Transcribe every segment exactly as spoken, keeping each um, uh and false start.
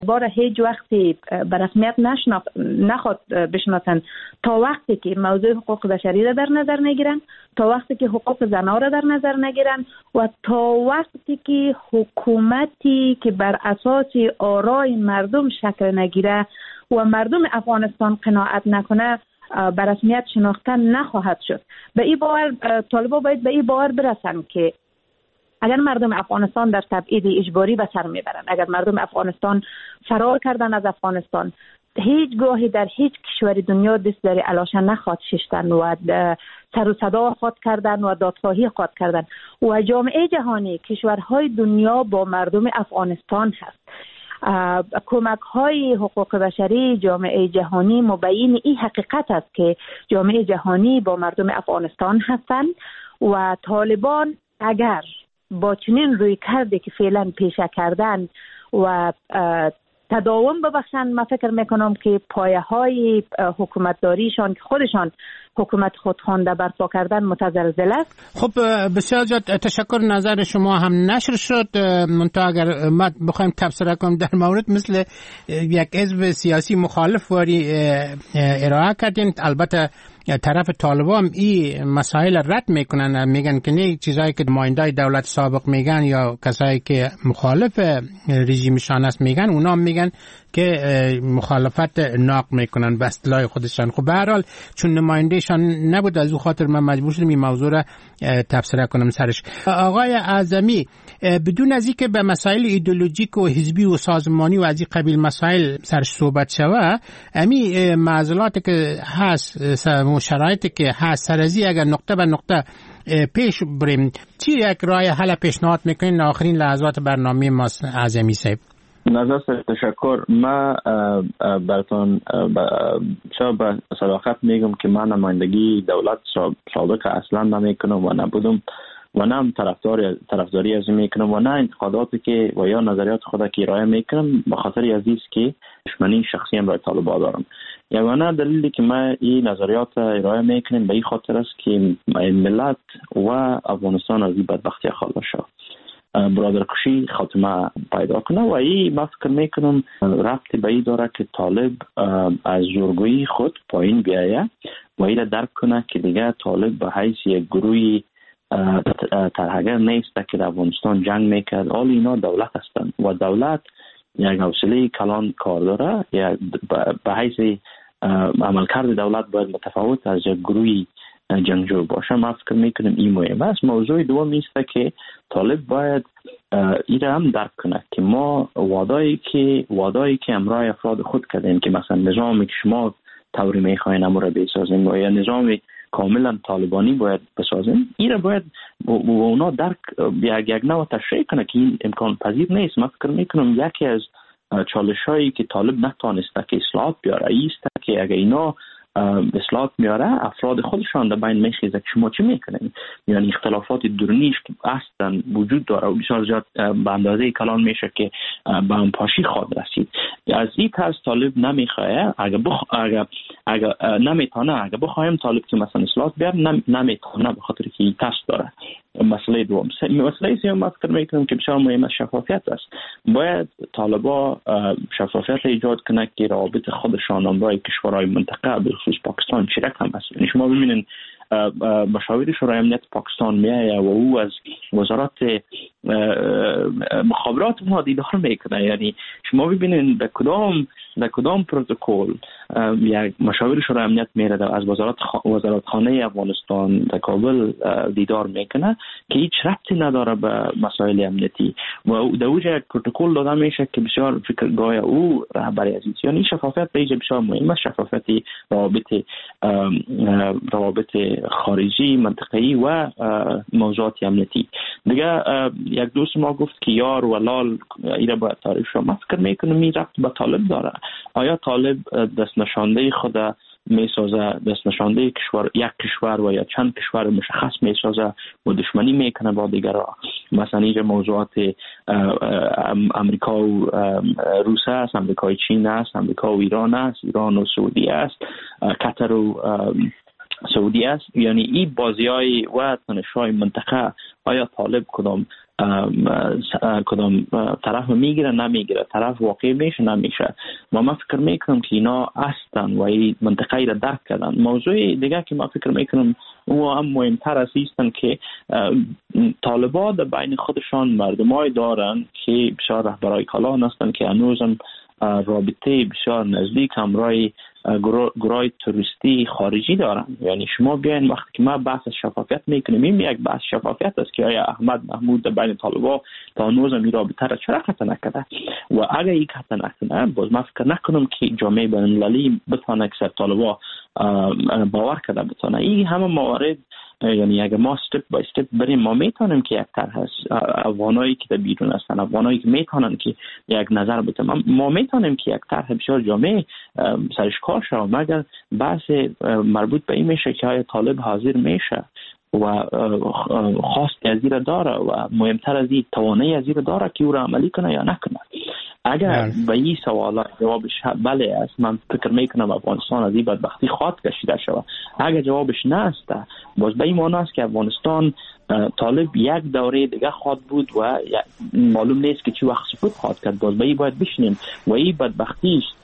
بار هیچ وقتی به رسمیت نشناخ نخواد بشناسن تا وقتی که موضوع حقوق بشری را در نظر نگیرن، تا وقتی که حقوق زنان را در نظر نگیرن و تا وقتی که حکومتی که بر اساس آرای مردم شکل نگیره و مردم افغانستان قناعت نکنه به رسمیت شناخته نخواهد شد. به این باور طالبا باید به این باور برسن که اگر مردم افغانستان در تبعید اجباری به سر میبرن، اگر مردم افغانستان فرار کردن از افغانستان، هیچ گاهی در هیچ کشور دنیا دست در علاشه نخواد ششتن و سر و صدا خود کردن و دادخواهی خود کردن و جامعه جهانی، کشورهای دنیا با مردم افغانستان هست. کمک های حقوق بشری جامعه جهانی مبین این حقیقت است که جامعه جهانی با مردم افغانستان هستند و طالبان اگر با چنین روی کرده که فعلا پیشه کردن و تداوم ببخشن، من فکر میکنم که پایه های حکومتداریشان که خودشان حکومت خود خوانده برپا کردن متزلزل است. خب بسیار زیاد تشکر. نظر شما هم نشر شد. منتها اگر ما بخوایم تبصره کنم در مورد مثل یک حزب سیاسی مخالف واری ارائه کردین، البته طرف طالبان این مسائل رد میکنن، میگن که نه چیزایی که نمایندای دولت سابق میگن یا کسایی که مخالف رژیمشان است میگن، اونا میگن که مخالفت ناق میکنن به اصطلاح خودشان. خب به هر حال چون نمایندهشان نبود از او خاطر من مجبور شدم این موضوع را تبصره کنم سرش. آقای اعظمی، بدون از اینکه به مسائل ایدئولوژیک و حزبی و سازمانی و از این قبیل مسائل سرش صحبت شوه، امی معضلاتی که هست و شرایطی که هست سرازی اگر نقطه به نقطه پیش بریم، چی یک راه حل پیشنهاد میکنین آخرین لحظات برنامه ما اعظمی صاحب؟ نظر تشکر. من براتون چرا به صراحت میگم که من نمایندگی دولت سابق اصلا نمیکنم و نبودم و نه هم طرفدار طرفداری از این میکنم و نه انتقاداتی که و یا نظریات خود که ارائه میکنم به خاطر عزیز که دشمنی شخصی هم برای طالبان دارم. یگانه دلیلی که ما این نظریات ارائه میکنیم به این خاطر است که ملت و افغانستان از این بدبختی خلاص شد، برادرکشی خاتمه پیدا کنه و این ما فکر میکنم ربطی به این داره که طالب از زورگویی خود پایین بیایه و این درک کنه که دیگه طالب به حیث یک گروهی ترهگر نیست که در افغانستان جنگ میکرد. آل اینا دولت هستند و دولت یک حوصله کلان کار داره، یا به حیث عملکرد دولت باید متفاوت از یک گروهی جنگجو باشه. ما فکر میکنم این مهم است. موضوع دوم است که طالب باید این را هم درک کنه که ما وعده‌ای که وعده‌ای که امرای افراد خود کردیم که مثلا نظامی که شما طوری میخواین امر بسازیم یا نظام کاملا طالبانی باید بسازیم، این را باید و اونا درک یک یک نوع تشریح کنه که این امکان پذیر نیست. من فکر میکنم یکی از چالش‌هایی که طالب نتوانسته که اصلاحات بیاره است که اگه اینا اصلاحات میاره افراد خودشان در بین میخیزه که شما چی میکنین، یعنی اختلافات درونیش که اصلا وجود داره و بسیار زیاد به اندازه کلان میشه که به اون پاشی خواهد رسید. از این طرز طالب نمیخواه، اگه بخ اگه اگه نمیتونه اگه بخوایم طالب که مثلا اصلاحات بیاره نم... نمیتونه به خاطر که این تست داره. مسئله دوم مسئله سوم ما فکر میکنم که بسیار مهم شفافیت است. باید طالبا شفافیت ایجاد کنه که روابط خودشان با کشورهای منطقه به خصوص پاکستان چی رقم است. یعنی شما ببینید مشاور شورای امنیت پاکستان میایه و او از وزارت مخابرات ما دیدار میکنه. یعنی شما ببینید به کدام به کدام پروتکل یک مشاور شورای امنیت میره از وزارت خ... وزارت خانه افغانستان در کابل دیدار میکنه که هیچ ربطی نداره به مسائل امنیتی و در اوجه یک پروتکل داده میشه که بسیار فکرگاه او رهبری عزیز. یعنی شفافیت به ایجا بسیار مهم است. شفافیت روابط روابط خارجی منطقه‌ای و موضوعات امنیتی. دیگه یک دوست ما گفت که یار و لال ایره باید تعریف شد. من فکر میکنم این ربط به طالب داره. آیا طالب دست نشانده خود میسازه، دست نشانده کشور یک کشور و یا چند کشور مشخص میسازه و دشمنی میکنه با دیگرها؟ مثلا اینجا موضوعات امریکا و روسیه است، امریکا و چین است، امریکا و ایران است، ایران و سعودی است، قطر و سعودی است. یعنی این بازی‌های و تنش‌های منطقه آیا طالب کدام کدام طرف میگیره نمیگیره، طرف واقعی میشه نمیشه. و من فکر میکنم که اینا هستن و این منطقه را درک کردن. موضوع دیگه که من فکر میکنم او هم مهمتر از ایستن که طالبان در بین خودشان مردمای دارن که بسیار رهبرای کلان هستن که هنوزم رابطه بسیار نزدیک همراه گروه توریستی خارجی دارن. یعنی شما بیاین وقتی که ما بحث شفافیت میکنیم، این یک بحث شفافیت است که آیا احمد محمود در بین طالبان تا هنوز این رابطه را چرا قطع نکرده و اگر این قطع نکنه باز من فکر نکنم که جامعه بین المللی بتونه اکثر طالبان باور کرده بتونه. این همه موارد یعنی اگر ما استپ بای استپ بریم ما میتونیم که یک طرح هست افغانایی که در بیرون هستن، افغانایی که میتونن که یک نظر بتن، ما میتونیم که یک طرح بسیار جامع سرش کار شد. مگر بحث مربوط به این میشه که آیا طالب حاضر میشه و خواست از این داره و مهمتر از این توانایی از این داره که او را عملی کنه یا نکنه. اگر به این سوالات جوابش بله است، من فکر میکنم افغانستان از این بدبختی خواهد کشیده شود. اگر جوابش نه است باز به این معنی است که افغانستان طالب یک دوره دیگه خواهد بود و معلوم نیست که چی وقت سقوط خواهد کرد. باز به این باید بشنیم و این بدبختی است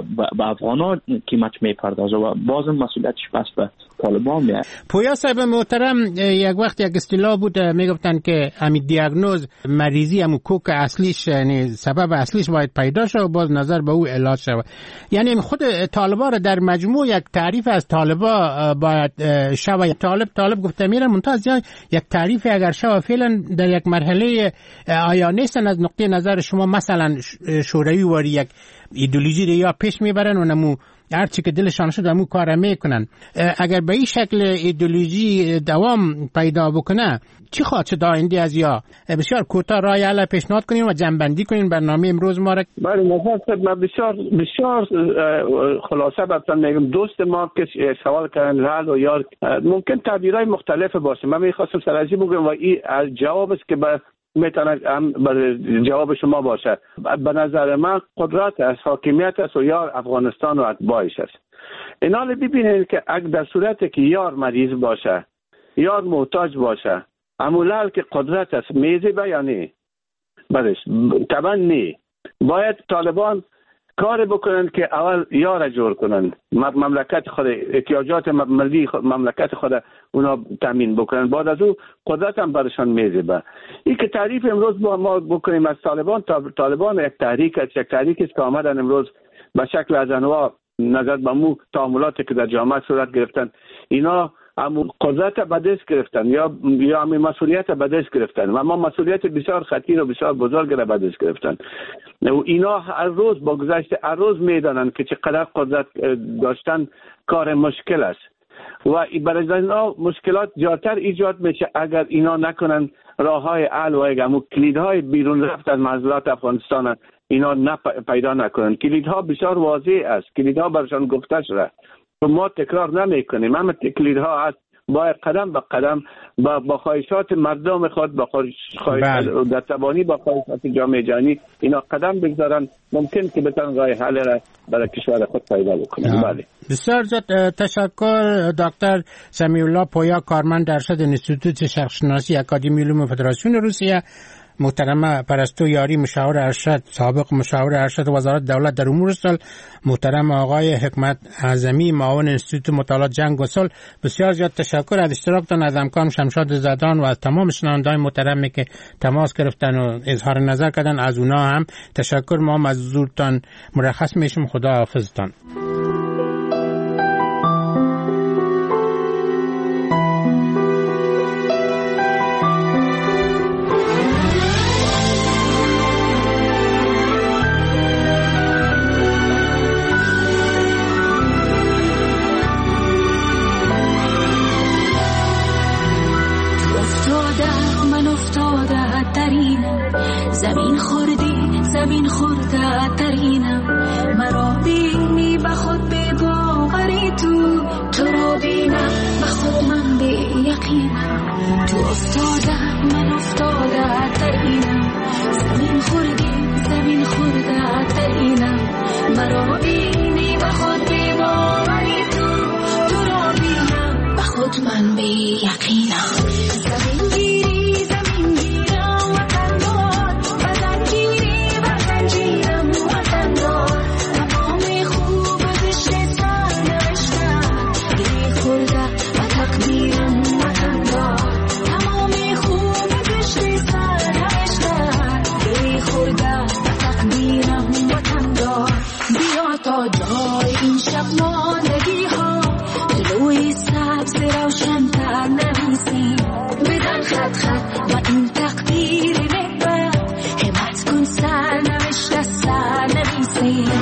با افغانان که مچ میپردازه و بازم مسئولیتش پس به طالبان میاد. پویا صاحب محترم، یک وقت یک اصطلاح بود میگفتن که همین دیاگنوز مریضی همون کوک اصلیش، یعنی سبب اصلیش باید پیدا شه و باز نظر به او علاج شه. یعنی خود طالبان را در مجموع یک تعریف از طالبان باید شه. طالب طالب گفته میره منتاز یک تعریف اگر شه فعلا در یک مرحله آیا نیستن از نقطه نظر شما مثلا شوروی واری یک ایدئولوژی رو یا پیش میبرن و نمو هرچی که دلشان شد همون کار میکنن. اگر به این شکل ایدئولوژی دوام پیدا بکنه چی خواهد شد آینده از یا بسیار کوتاه رای علی پیشنهاد کنیم و جنبندی کنیم برنامه امروز ما را؟ بله مثلا من بسیار بسیار خلاصه براتون میگم. دوست ما که سوال کردن رال و یار ممکن تعبیرهای مختلف باشه. من میخواستم سرازی بگم و این از جواب است که به میتونه هم جواب شما باشه. به نظر من قدرت است، حاکمیت است و یار افغانستان و اتباعش است. اینا رو ببینید که اگر در صورتی که یار مریض باشه، یار محتاج باشه، امولال که قدرت است میزی بیانی برش طبعا نی باید طالبان کار بکنن که اول یار جور کنن، مملکت خود احتیاجات ملی مملکت خود اونا تامین بکنن، بعد از او قدرت هم برشان میزبه. این که تعریف امروز با ما بکنیم از طالبان، طالبان یک تحریک است، یک تحریک است که آمدن امروز به شکل از انواع نظر به مو تعاملاتی که در جامعه صورت گرفتن، اینا هم قدرت به دست گرفتن یا یا هم مسئولیت به دست گرفتن و ما مسئولیت بسیار خطیر و بسیار بزرگ را به دست گرفتن. و اینا هر روز با گذشت هر روز میدانن که چقدر قدرت داشتن کار مشکل است و برای اینا مشکلات زیادتر ایجاد میشه اگر اینا نکنن راههای حل و همون کلیدهای بیرون رفت از معضلات افغانستان اینا نپ... پیدا نکنن. کلیدها بسیار واضح است، کلیدها برشان گفته شده و ما تکرار نمی کنیم. همه کلیدها هست، باید قدم به قدم با, با خواهشات مردم خود با خواهشات در تبانی با خواهشات جامعه جهانی اینا قدم بگذارن، ممکن که بتن راه حل را برای کشور خود پیدا بکنن. بله بسیار زیاد تشکر دکتر سمیع الله پویا، کارمند ارشد انستیتوت شرقشناسی اکادمی علوم فدراسیون روسیه، محترم پرستو یاری مشاور ارشد سابق مشاور ارشد وزارت دولت در امور صلح، محترم آقای حکمت اعظمی معاون انستیتوت مطالعات جنگ و صلح. بسیار زیاد تشکر از اشتراکتان، از همکارم شمشاد زدان و از تمام شنوندگان محترمی که تماس گرفتن و اظهار نظر کردن. از اونا هم تشکر. ما از حضورتان مرخص میشیم. خدا حافظتان. زمین خوردی زمین خورده ترینم، مرا بینی به خود به باوری تو تو رو بینم به خود من به یقینم، تو افتاده من افتاده ترینم، زمین خوردی زمین خورده ترینم، مرا بینی به خود به باوری تو تو رو بینم به خود من به یقینم، زمین گیری زمین گیرم ترینم